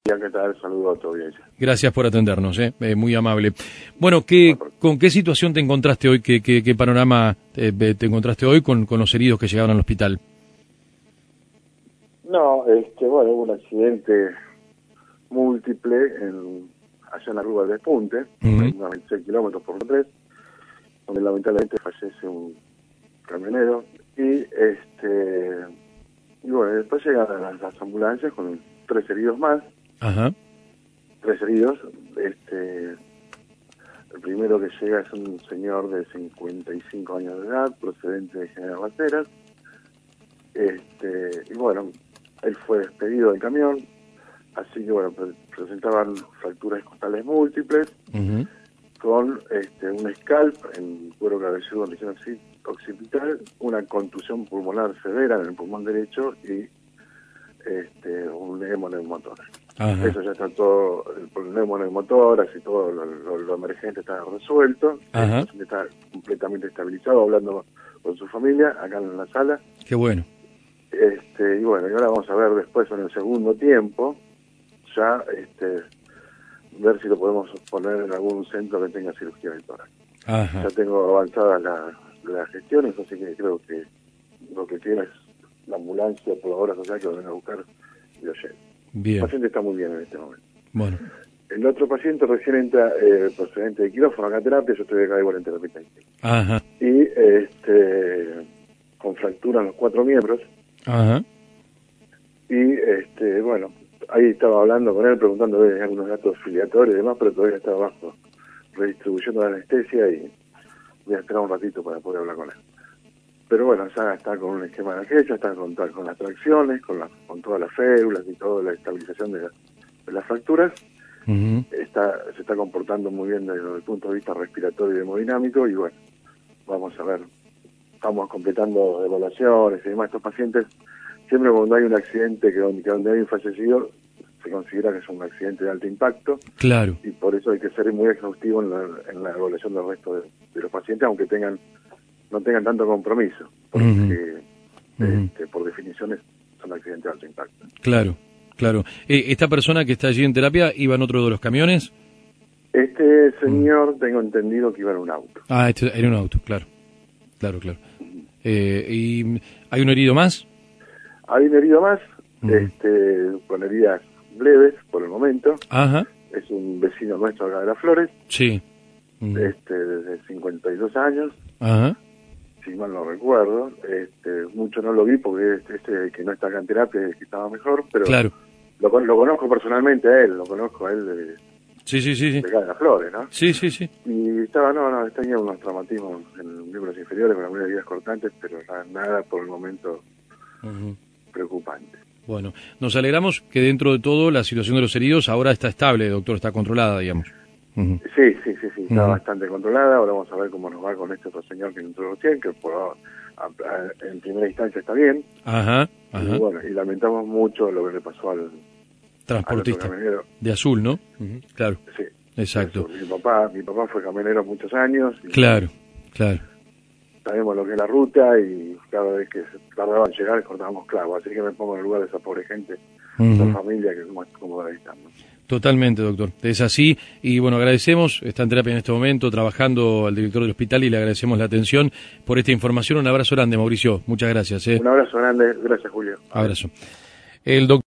¿Qué tal? Saludo a tu audiencia. Gracias por atendernos, muy amable. Bueno, ¿con qué situación te encontraste hoy? ¿Qué panorama te encontraste hoy con los heridos que llegaron al hospital? No, bueno, hubo un accidente múltiple allá en la Rúa del Despunte, unos 26 kilómetros por 3, donde lamentablemente fallece un camionero y bueno, después llegan las ambulancias con 3 heridos más. Ajá. 3 heridos. El primero que llega es un señor de 55 años de edad, procedente de General Balseras. Y bueno, él fue despedido del camión, así que bueno, presentaban fracturas costales múltiples, con un scalp en cuero cabelludo en región occipital, una contusión pulmonar severa en el pulmón derecho y un neumotor. Eso ya está todo, el neumotor, así todo lo emergente está resuelto. El paciente está completamente estabilizado, hablando con su familia acá en la sala. Qué bueno. Y bueno, y ahora vamos a ver después en el segundo tiempo, ya ver si lo podemos poner en algún centro que tenga cirugía del tórax. Ya tengo avanzadas las gestiones, así que creo que lo que queda es la ambulancia por la obra social que lo venga a buscar y lo lleve. Bien. El paciente está muy bien en este momento. Bueno. El otro paciente recién entra procedente de quirófano acá a terapia, yo estoy acá igual en terapia intensiva. Y con fractura en los 4 miembros. Y bueno, ahí estaba hablando con él, preguntándole algunos datos filiatorios y demás, pero todavía está abajo redistribuyendo la anestesia y voy a esperar un ratito para poder hablar con él. Pero bueno, ya está con un esquema de energía, ya está con las tracciones, con todas las férulas y toda la estabilización de las fracturas. Se está comportando muy bien desde el punto de vista respiratorio y hemodinámico, y bueno, vamos a ver, estamos completando evaluaciones y demás. Estos pacientes, siempre cuando hay un accidente donde hay un fallecido, se considera que es un accidente de alto impacto. Claro. Y por eso hay que ser muy exhaustivo en la evaluación del resto de los pacientes, aunque no tengan tanto compromiso, porque por definición son accidentes de alto impacto. Claro, claro. ¿Esta persona que está allí en terapia iba en otro de los camiones? Este señor, tengo entendido que iba en un auto. Era un auto, claro. ¿Y hay un herido más? Hay un herido más, con heridas leves por el momento. Es un vecino nuestro acá de Las Flores. Sí. Desde 52 años. Si mal no recuerdo, mucho no lo vi porque que no está acá en terapia es que estaba mejor, pero claro. Lo conozco personalmente a él, de acá de Las Flores, ¿no? Sí. Y tenía unos traumatismos en miembros inferiores con algunas heridas cortantes, pero nada por el momento preocupante. Bueno, nos alegramos que dentro de todo la situación de los heridos ahora está estable, doctor, está controlada, digamos. Sí, está bastante controlada. Ahora vamos a ver cómo nos va con este otro señor que entró recién, que en primera instancia está bien. Y bueno, y lamentamos mucho lo que le pasó al transportista camionero de azul, ¿no? Claro. Sí. Exacto. Mi papá fue camionero muchos años. Y claro. Sabemos lo que es la ruta y cada vez que tardaban en llegar cortábamos clavos. Así que me pongo en el lugar de esa pobre gente, esa familia que como debe estar, ¿no? Totalmente, doctor. Es así. Y bueno, agradecemos, está en terapia en este momento, trabajando al director del hospital, y le agradecemos la atención por esta información. Un abrazo grande, Mauricio. Muchas gracias. Un abrazo grande. Gracias, Julio. Abrazo. El doctor